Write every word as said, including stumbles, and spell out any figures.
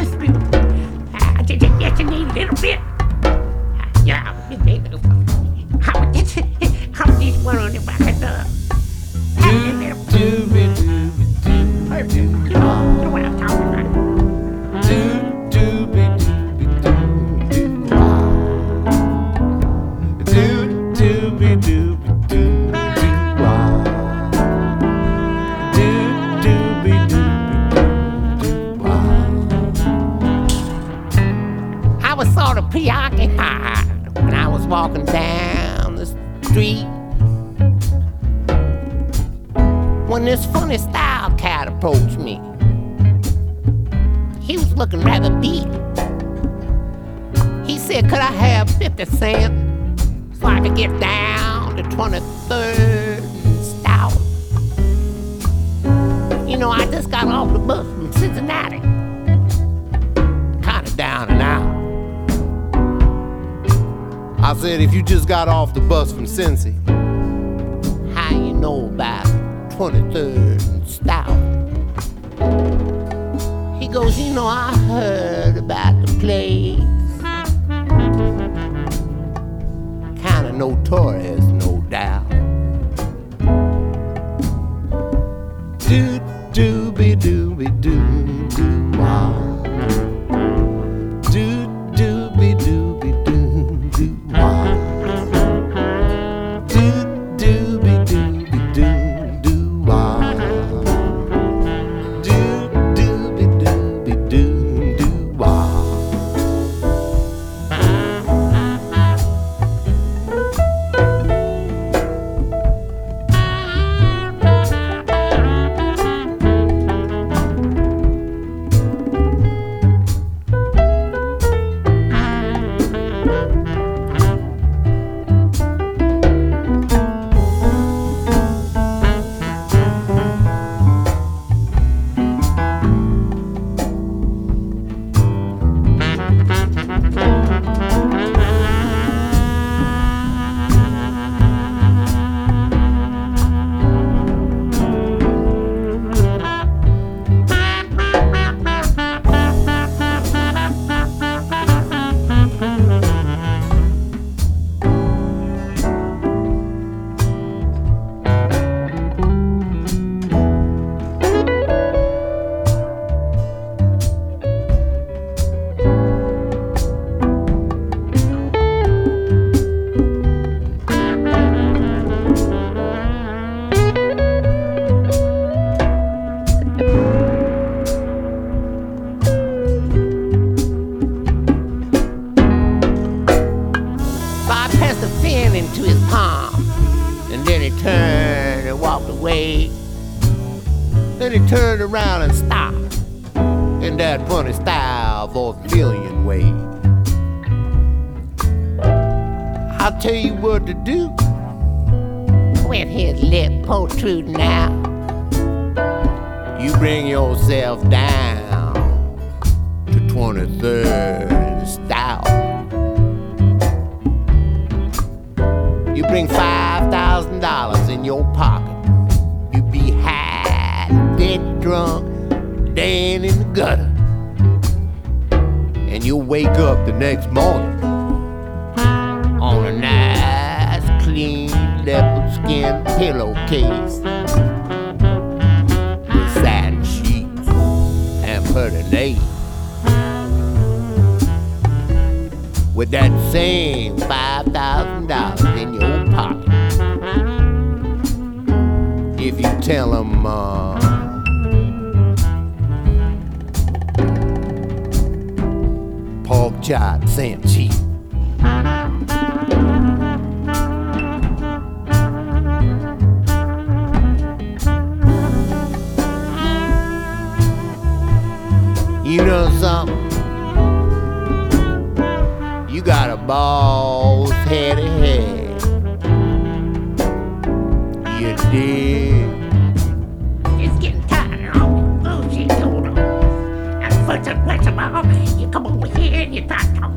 spoon. Uh, just, just you need a little bit. Uh, yeah, how would this, how would this one on if I could, uh, have a little perfect. You know, you know what I'm talking about. Do, do, be, do, be, do, do, ah. Do, do, be, do, be, do, do, ah. Do, do, be, do, be, do, do, ah. I was sort of preoccupied when I was walking down the street when this funny style cat approached me. He was looking rather beat. He said, could I have fifty cents so I could get down to twenty-third and Stout? You know, I just got off the bus from Cincinnati. Kinda down and out. I said, if you just got off the bus from Cincy, How you know about twenty-third and Stout? He goes, you know, I heard about the place. Kinda notorious, no doubt. do, do, be, do, be, do, do, ah. Do, do, be, do, be, do, do, ah. Do, do, be, do, be, do, do, ah. Do, do, be, do, be, do, do, ah. Into his palm, and then he turned and walked away. Then he turned around and stopped in that funny style vaudevillian way. I'll tell you what to do with his lip protruding out. You bring yourself down to twenty-third and Stout. You bring five thousand dollars in your pocket. You be high, dead drunk, laying in the gutter. And you'll wake up the next morning on a nice, clean leopard skin pillowcase with satin sheets and pretty ladies. With that same five thousand dollars in your pocket. If you tell them, uh, pork chops and cheese. You know something? You got a bald head of hair. You did. It's getting tired of all the bullshit going on. And first and first of all, you come over here and you start talking